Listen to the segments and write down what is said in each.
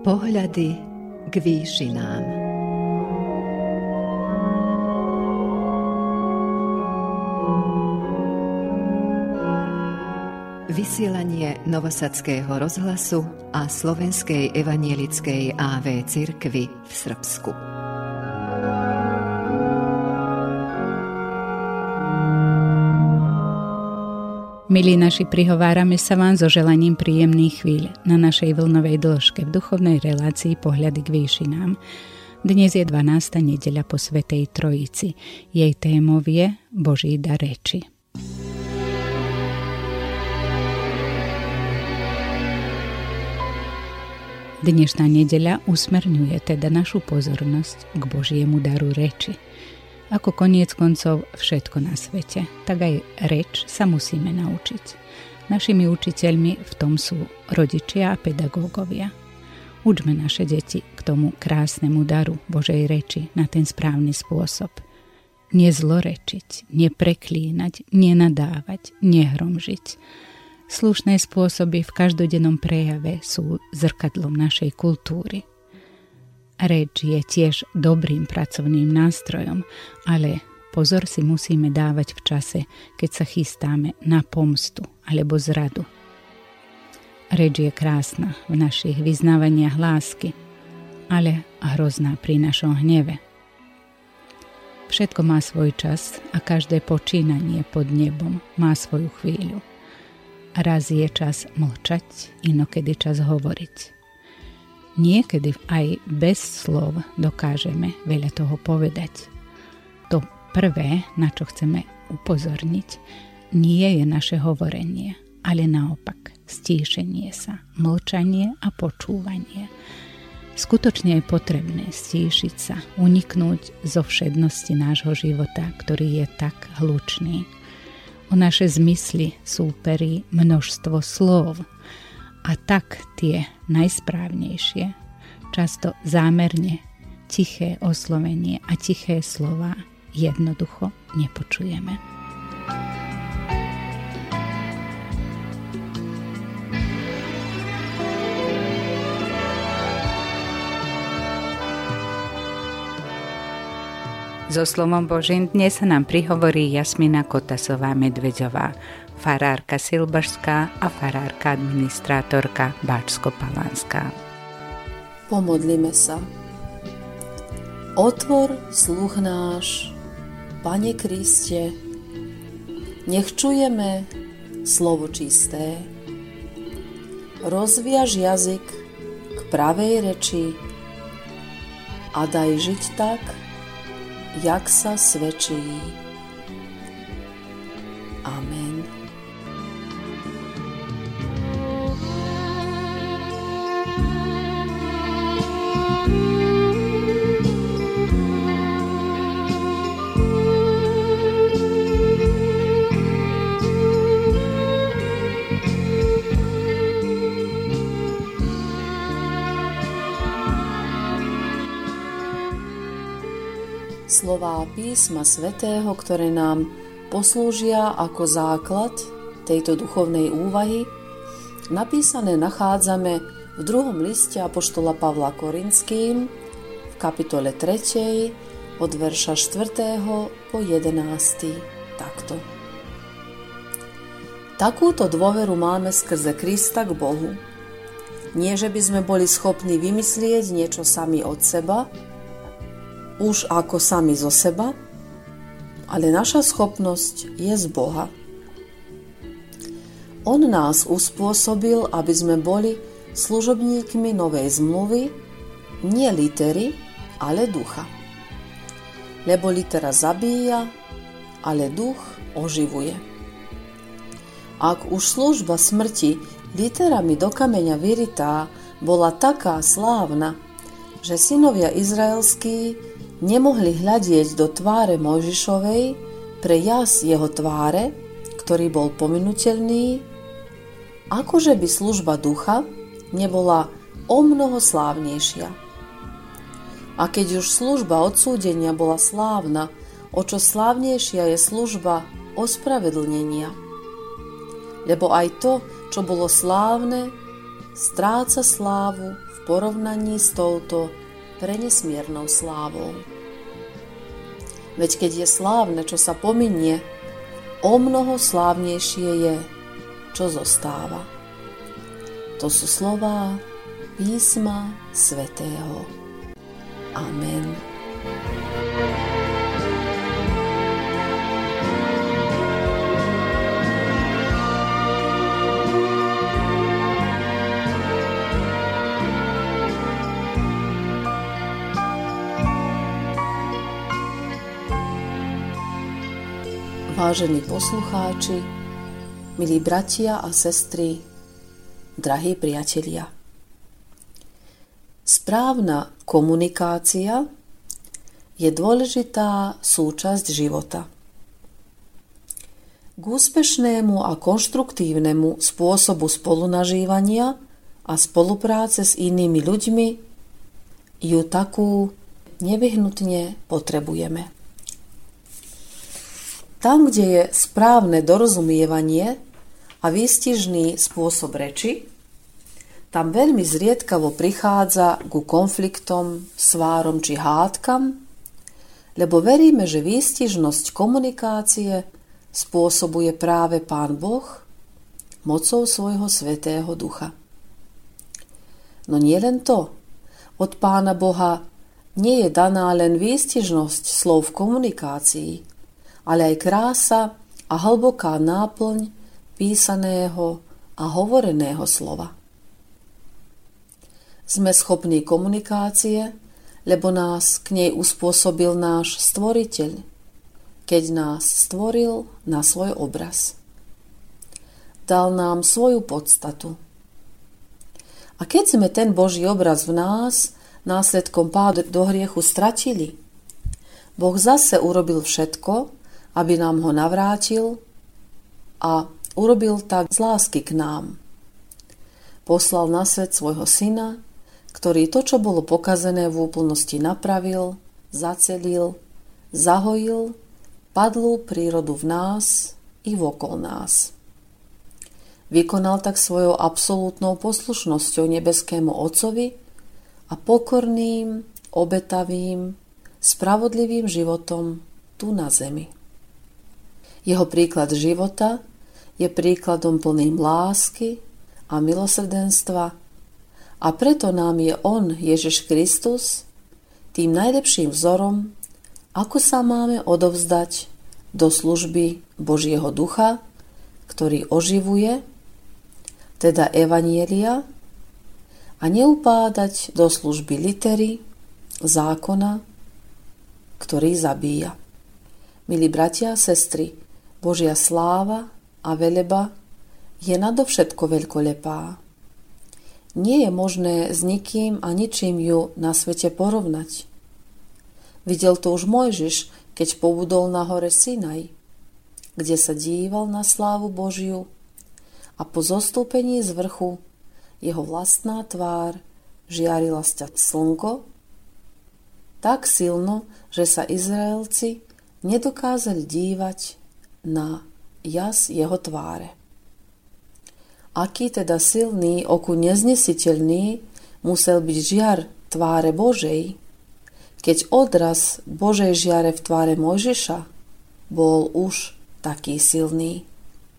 Pohľady k výšinám. Vysielanie Novosadského rozhlasu a Slovenskej evanielickej AV cirkvi v Srbsku. Milí naši, prihovárame sa vám so želaním príjemných chvíľ na našej vlnovej dĺžke v duchovnej relácii Pohľady k výšinám. Dnes je 12. nedeľa po Svätej Trojici. Jej témou je Boží dar reči. Dnešná nedeľa usmerňuje teda našu pozornosť k Božiemu daru reči. Ako koniec koncov všetko na svete, tak aj reč sa musíme naučiť. Našimi učiteľmi v tom sú rodičia a pedagógovia. Učme naše deti k tomu krásnemu daru Božej reči na ten správny spôsob. Nezlorečiť, nepreklínať, nenadávať, nehromžiť. Slušné spôsoby v každodennom prejave sú zrkadlom našej kultúry. Reč je tiež dobrým pracovným nástrojom, ale pozor si musíme dávať v čase, keď sa chystáme na pomstu alebo zradu. Reč je krásna v našich vyznávaniach lásky, ale hrozná pri našom hneve. Všetko má svoj čas a každé počínanie pod nebom má svoju chvíľu. Raz je čas mlčať, inokedy čas hovoriť. Niekedy aj bez slov dokážeme veľa toho povedať. To prvé, na čo chceme upozorniť, nie je naše hovorenie, ale naopak stíšenie sa, mlčanie a počúvanie. Skutočne je potrebné stíšiť sa, uniknúť zo všednosti nášho života, ktorý je tak hlučný. O naše zmysly súperí množstvo slov, a tak tie najsprávnejšie, často zámerne tiché oslovenie a tiché slová jednoducho nepočujeme. So slovom Božím dnes sa nám prihovorí Jasmina Kotasová-Medveďová, farárka Silbašská a farárka administrátorka Báčsko-Palanská. Pomodlíme sa. Otvor sluch náš, Pane Kriste, nech čujeme slovo čisté. Rozviaž jazyk k pravej reči a daj žiť tak, jak sa svedčí. Amen. Slová písma svätého, ktoré nám poslúžia ako základ tejto duchovnej úvahy, napísané nachádzame v 2. liste apoštola Pavla Korinským v kapitole 3. od verša 4. po 11. takto. Takúto dôveru máme skrze Krista k Bohu. Nie, že by sme boli schopní vymyslieť niečo sami od seba, už ako sami zo seba, ale naša schopnosť je z Boha. On nás uspôsobil, aby sme boli služobníkmi novej zmluvy, nie litery, ale ducha. Lebo litera zabíja, ale duch oživuje. Ak už služba smrti literami do kameňa vyritá bola taká slávna, že synovia izraelskí nemohli hľadieť do tváre Mojžišovej pre jas jeho tváre, ktorý bol pominuteľný, akože by služba ducha nebola omnoho slávnejšia. A keď už služba odsúdenia bola slávna, o čo slávnejšia je služba ospravedlnenia. Lebo aj to, čo bolo slávne, stráca slávu v porovnaní s touto prenesmiernou slávou. Veď keď je slávne, čo sa pominie, o mnoho slávnejšie je, čo zostáva. To sú slová písma svätého. Amen. Vážení poslucháči, milí bratia a sestry, drahí priatelia. Správna komunikácia je dôležitá súčasť života. K úspešnému a konštruktívnemu spôsobu spolunažívania a spolupráce s inými ľuďmi ju takú nevyhnutne potrebujeme. Tam, kde je správne dorozumievanie a výstižný spôsob reči, tam veľmi zriedkavo prichádza ku konfliktom, svárom či hádkam, lebo veríme, že výstižnosť komunikácie spôsobuje práve Pán Boh mocou svojho Svätého Ducha. No nie len to, od Pána Boha nie je daná len výstižnosť slov v komunikácii, ale aj krása a hlboká náplň písaného a hovoreného slova. Sme schopní komunikácie, lebo nás k nej uspôsobil náš Stvoriteľ, keď nás stvoril na svoj obraz. Dal nám svoju podstatu. A keď sme ten Boží obraz v nás následkom pádu do hriechu stratili, Boh zase urobil všetko, aby nám ho navrátil a urobil tak z lásky k nám. Poslal na svet svojho syna, ktorý to, čo bolo pokazené v úplnosti napravil, zacelil, zahojil, padlú prírodu v nás i vokol nás. Vykonal tak svojou absolútnou poslušnosťou nebeskému Otcovi a pokorným, obetavým, spravodlivým životom tu na zemi. Jeho príklad života je príkladom plným lásky a milosrdenstva a preto nám je on, Ježiš Kristus, tým najlepším vzorom, ako sa máme odovzdať do služby Božieho Ducha, ktorý oživuje, teda evanjelia, a neupádať do služby litery, zákona, ktorý zabíja. Milí bratia a sestry, Božia sláva a veleba je nadovšetko veľkolepá. Nie je možné s nikým a ničím ju na svete porovnať. Videl to už Mojžiš, keď pobudol na hore Sinaj, kde sa díval na slávu Božiu a po zostúpení z vrchu jeho vlastná tvár žiarila slnko tak silno, že sa Izraelci nedokázali dívať na jas jeho tváre. Aký teda silný, oku neznesiteľný musel byť žiar tváre Božej, keď odraz Božej žiare v tváre Mojžiša bol už taký silný.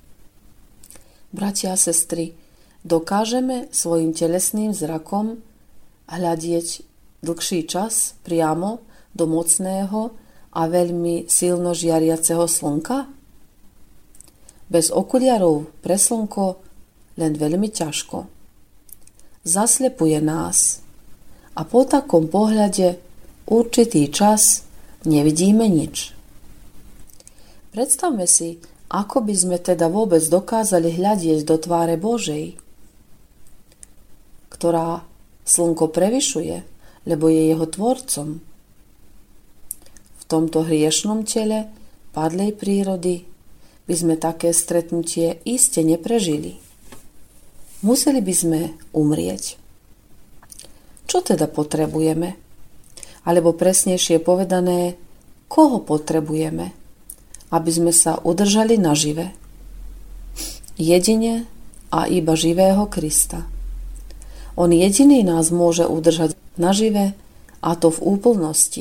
Bratia a sestry, dokážeme svojim telesným zrakom hľadieť dlhší čas priamo do mocného a veľmi silno žiariaceho slnka? Bez okuliarov pre slnko len veľmi ťažko. Zaslepuje nás a po takom pohľade určitý čas nevidíme nič. Predstavme si, ako by sme teda vôbec dokázali hľadieť do tváre Božej, ktorá slnko prevyšuje, lebo je jeho tvorcom. V tomto hriešnom tele padlej prírody by sme také stretnutie iste neprežili. Museli by sme umrieť. Čo teda potrebujeme? Alebo presnejšie povedané, koho potrebujeme, aby sme sa udržali nažive? Jedine a iba živého Krista, On jediný nás môže udržať nažive, a to v úplnosti.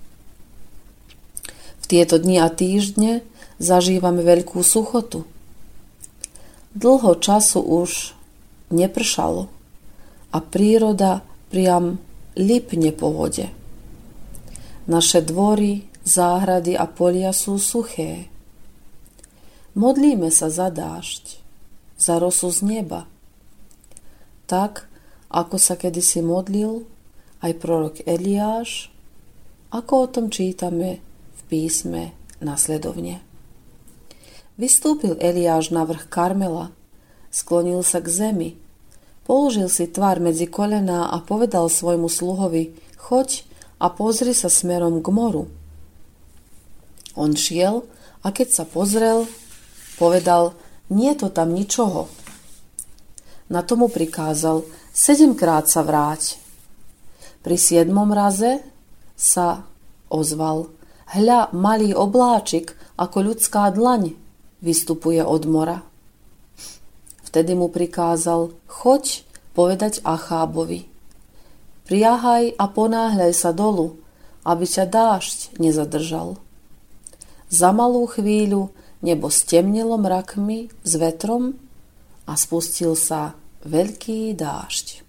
V tieto dni a týždne zažívame veľkú suchotu. Dlho času už nepršalo a príroda priam lipne po vode. Naše dvory, záhrady a polia sú suché. Modlíme sa za dážď, za rosu z neba, tak ako sa kedysi modlil aj prorok Eliáš, ako o tom čítame v písme nasledovne. Vystúpil Eliáš na vrch Karmela, sklonil sa k zemi, položil si tvár medzi kolená a povedal svojmu sluhovi: choď a pozri sa smerom k moru. On šiel a keď sa pozrel, povedal: nie je to tam ničoho. Na tomu prikázal: 7-krát sa vráť. Pri 7. raze sa ozval: hľa, malý obláčik ako ľudská dlaň vystupuje od mora. Vtedy mu prikázal: choď povedať Achábovi: priahaj a ponáhľaj sa dolu, aby ťa dážď nezadržal. Za malú chvíľu nebo stemnilo mrakmi s vetrom a spustil sa veľký dážď.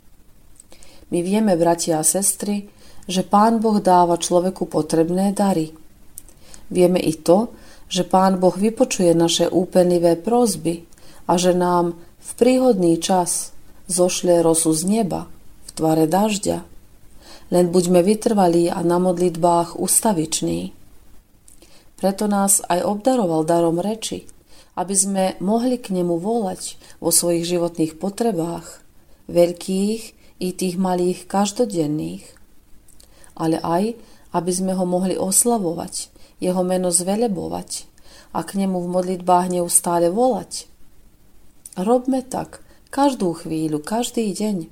My vieme, bratia a sestry, že Pán Boh dáva človeku potrebné dary. Vieme i to, že Pán Boh vypočuje naše úpenlivé prosby a že nám v príhodný čas zošle rosu z neba v tvare dažďa. Len buďme vytrvalí a na modlitbách ustaviční. Preto nás aj obdaroval darom reči, aby sme mohli k nemu volať vo svojich životných potrebách, veľkých i tých malých každodenných. Ale aj, aby sme ho mohli oslavovať, jeho meno zvelebovať a k nemu v modlitbách neustále volať. Robme tak každú chvíľu, každý deň.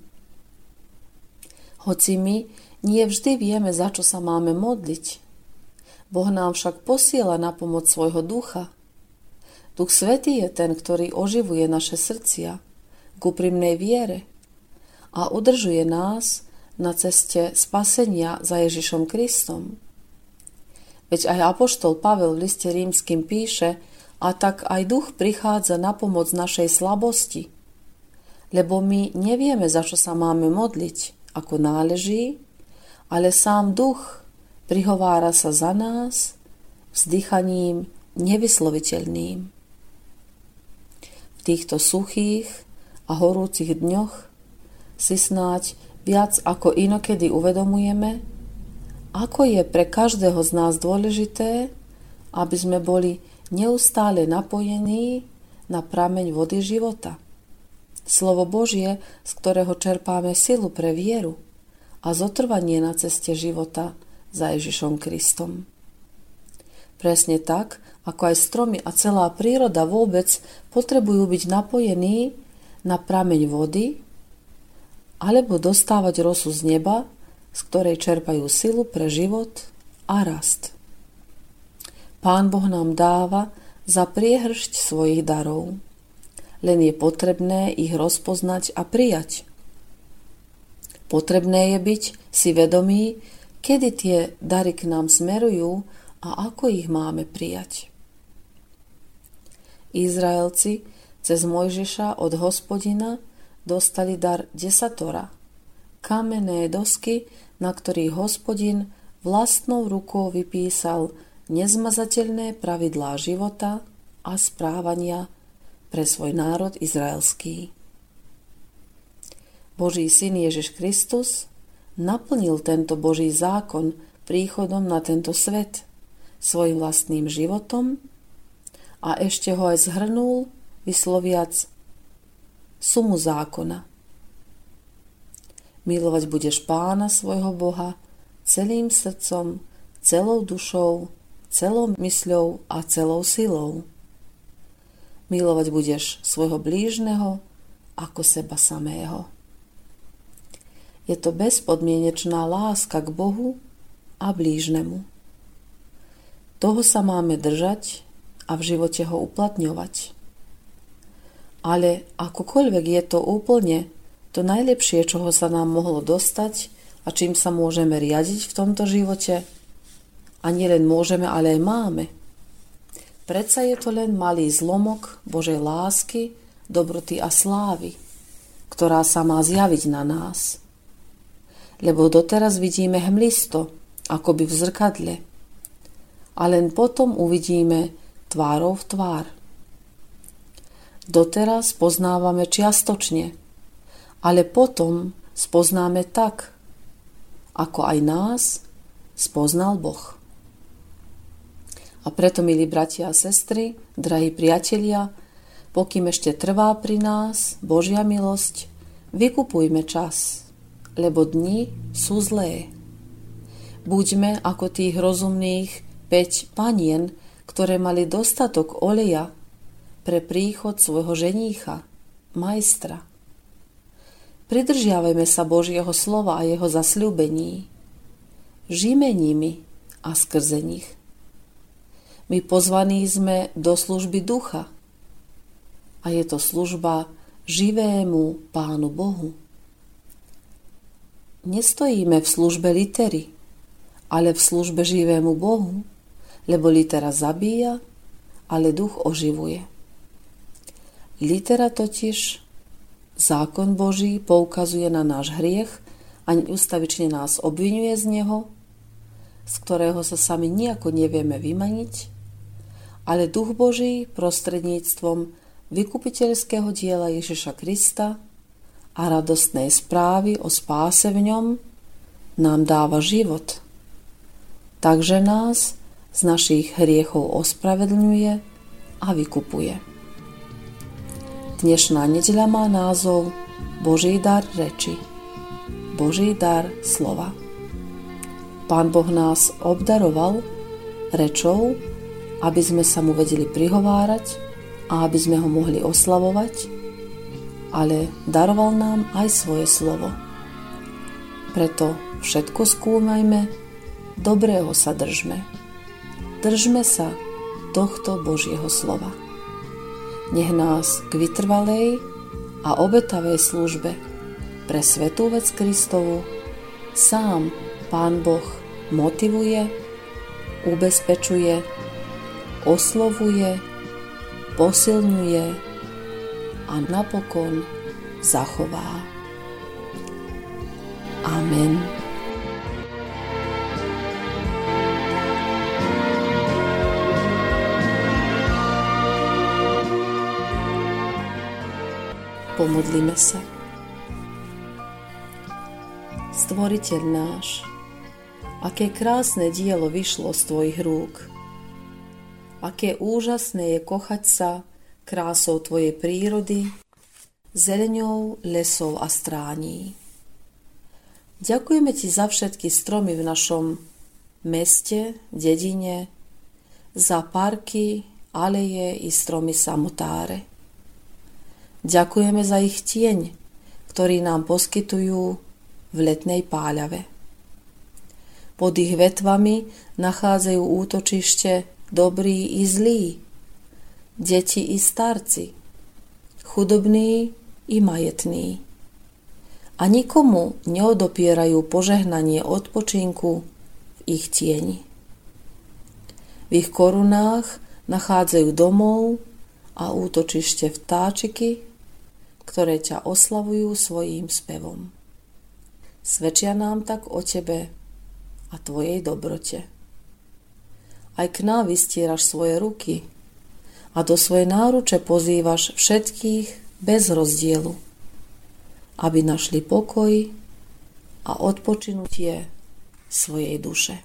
Hoci my nie vždy vieme, za čo sa máme modliť, Boh nám však posiela na pomoc svojho ducha. Duch Svätý je ten, ktorý oživuje naše srdcia k úprimnej viere a udržuje nás na ceste spasenia za Ježišom Kristom. Veď aj apoštol Pavel v liste Rímskym píše: a tak aj duch prichádza na pomoc našej slabosti, lebo my nevieme, za čo sa máme modliť, ako náleží, ale sám duch prihovára sa za nás vzdychaním nevysloviteľným. V týchto suchých a horúcich dňoch si snáď viac ako inokedy uvedomujeme, ako je pre každého z nás dôležité, aby sme boli neustále napojení na prameň vody života. Slovo Božie, z ktorého čerpáme silu pre vieru a zotrvanie na ceste života za Ježišom Kristom. Presne tak, ako aj stromy a celá príroda vôbec potrebujú byť napojení na prameň vody alebo dostávať rosu z neba, z ktorej čerpajú silu pre život a rast. Pán Boh nám dáva za priehršť svojich darov. Len je potrebné ich rozpoznať a prijať. Potrebné je byť si vedomí, kedy tie dary k nám smerujú a ako ich máme prijať. Izraelci cez Mojžiša od Hospodina dostali dar desatora, kamenné dosky, na ktorých Hospodin vlastnou rukou vypísal nezmazateľné pravidlá života a správania pre svoj národ izraelský. Boží syn Ježiš Kristus naplnil tento Boží zákon príchodom na tento svet svojim vlastným životom a ešte ho aj zhrnul, vysloviac sumu zákona. Milovať budeš Pána svojho Boha celým srdcom, celou dušou, celou mysľou a celou silou. Milovať budeš svojho blížneho ako seba samého. Je to bezpodmienečná láska k Bohu a blížnemu. Toho sa máme držať a v živote ho uplatňovať. Ale akokoľvek je to úplne To najlepšie, čoho sa nám mohlo dostať a čím sa môžeme riadiť v tomto živote. A nielen môžeme, ale aj máme. Predsa je to len malý zlomok Božej lásky, dobroty a slávy, ktorá sa má zjaviť na nás. Lebo doteraz vidíme hmlisto, akoby v zrkadle. A len potom uvidíme tvárou v tvár. Doteraz poznávame čiastočne, ale potom spoznáme tak, ako aj nás spoznal Boh. A preto, milí bratia a sestry, drahí priatelia, pokým ešte trvá pri nás Božia milosť, vykupujme čas, lebo dni sú zlé. Buďme ako tých rozumných 5 panien, ktoré mali dostatok oleja pre príchod svojho ženícha, majstra. Pridržiavajme sa Božieho slova a jeho zasľúbení. Žijme nimi a skrze nich. My pozvaní sme do služby ducha a je to služba živému Pánu Bohu. Nestojíme v službe litery, ale v službe živému Bohu, lebo litera zabíja, ale duch oživuje. Litera totiž, zákon Boží, poukazuje na náš hriech a ustavične nás obviňuje z neho, z ktorého sa sami nejako nevieme vymaniť, ale duch Boží prostredníctvom vykupiteľského diela Ježiša Krista a radostnej správy o spáse v ňom nám dáva život. Takže nás z našich hriechov ospravedlňuje a vykupuje. Dnešná nedeľa má názov Boží dar reči, Boží dar slova. Pán Boh nás obdaroval rečou, aby sme sa mu vedeli prihovárať a aby sme ho mohli oslavovať, ale daroval nám aj svoje slovo. Preto všetko skúmajme, dobrého sa držme. Držme sa tohto Božieho slova. Nech nás k vytrvalej a obetavej službe pre svätú vec Kristovu sám Pán Boh motivuje, ubezpečuje, oslovuje, posilňuje a napokon zachová. Amen. Pomodlíme sa. Stvoriteľ náš, aké krásne dielo vyšlo z tvojich rúk. Aké úžasné je kochať sa krásou tvojej prírody, zeleňou lesov a strání. Ďakujeme ti za všetky stromy v našom meste, dedine, za parky, aleje i stromy samotáre. Ďakujeme za ich tieň, ktorý nám poskytujú v letnej páľave. Pod ich vetvami nachádzajú útočište dobrí i zlí, deti i starci, chudobní i majetní. A nikomu neodopierajú požehnanie odpočinku v ich tieni. V ich korunách nachádzajú domov a útočište vtáčiky, ktoré ťa oslavujú svojím spevom. Svedčia nám tak o tebe a tvojej dobrote. Aj k nám vystieraš svoje ruky a do svojej náruče pozývaš všetkých bez rozdielu, aby našli pokoj a odpočinutie svojej duše.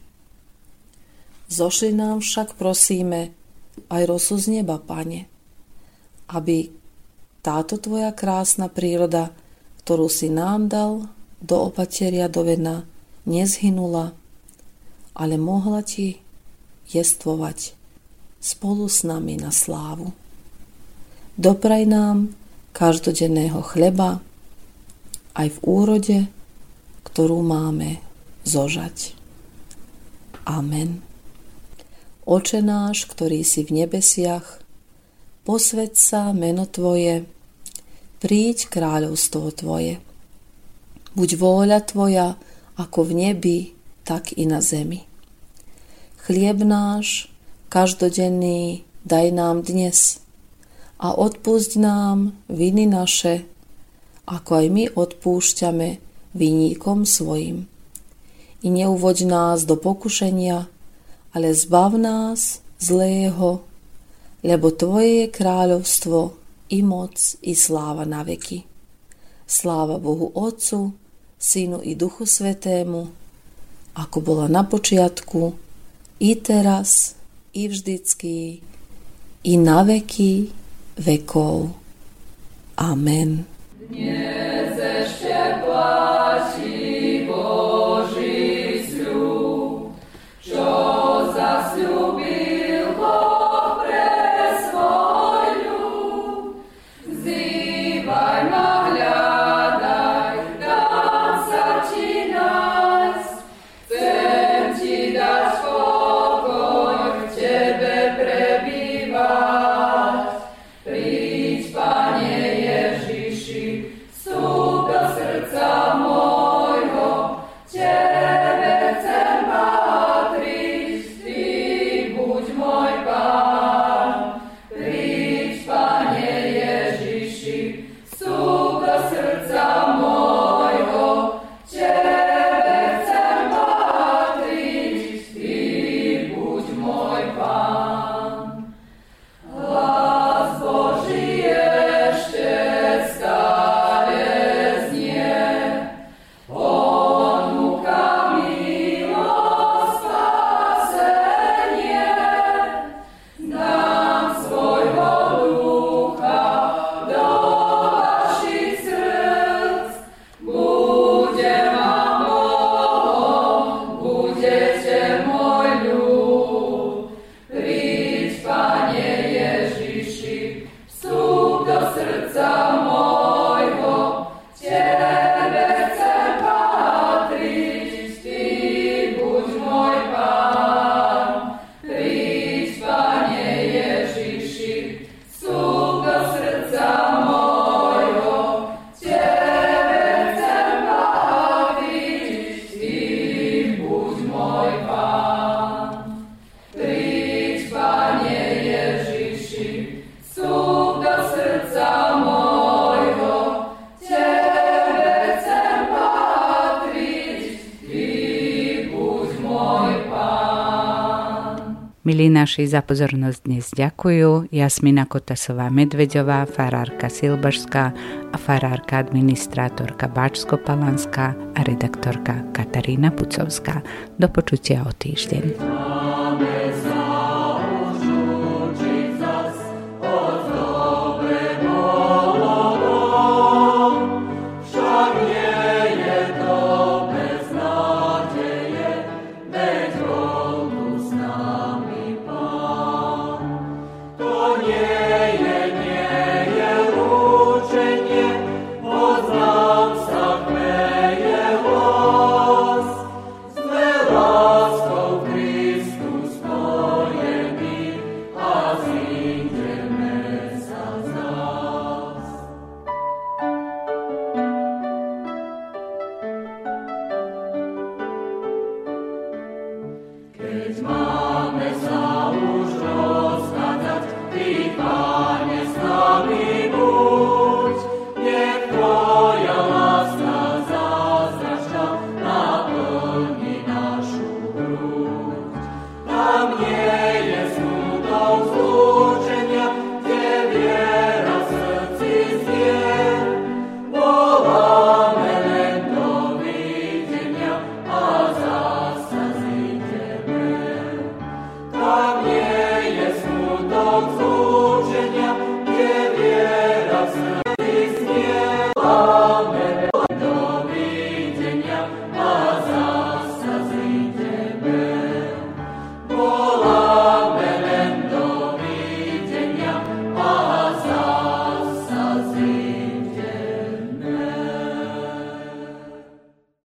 Zošli nám však, prosíme, aj rosu z neba, Pane, aby táto tvoja krásna príroda, ktorú si nám dal do opateria do vena, nezhynula, ale mohla ti jestvovať spolu s nami na slávu. Dopraj nám každodenného chleba aj v úrode, ktorú máme zožať. Amen. Oče náš, ktorý si v nebesiach, posväť sa meno Tvoje, príď kráľovstvo Tvoje, Buď vôľa Tvoja, ako v nebi, tak i na zemi. Chlieb náš, každodenný, daj nám dnes a odpusť nám viny naše, ako aj my odpúšťame vinníkom svojim. I neuvoď nás do pokušenia, ale zbav nás zlého, lebo Tvoje je kráľovstvo, i moc, i sláva na veky. Sláva Bohu Otcu, Synu i Duchu Svätému, ako bola na počiatku, i teraz, i vždycky, i na veky vekov. Amen. Dnes ešte platí Boží sľub, čo zasľúbil Boh pre svoj ľud. Vzývaj ma, hľadaj, dám sa ti nájsť, chcem ti dať pokoj, v tebe prebývať. Príď, Pane Ježiši, vstup do srdca môjho, tebe chcem patriť, ty buď môj Pán. Príď, Pane Ježiši, vstup do srdca môjho, tebe chcem patriť, ty buď môj Pán. Hlas Boží ešte stále znie, ponúka milosť, spasenie. Dám svojho ducha do vašich srdc, budem vám Bohom, budete môj ľud. Príď, Pane Ježiši, vstup do srdca môjho, tebe chcem patriť, ty buď môj Pán. Príď, Pane Ježiši, vstup do srdca môjho, tebe chcem patriť, ty buď môj Pán. Príď, Pane Ježiši, vstup do srdca môjho, tebe chcem patriť, ty buď môj Pán. Milí naši, za pozornosť dnes ďakujú Jasmina Kotasová-Medveďová, farárka Silbašská a farárka administrátorka Báčsko-Palanská a redaktorka Katarína Pucovská. Do počutia o týždeň. Dovidenia.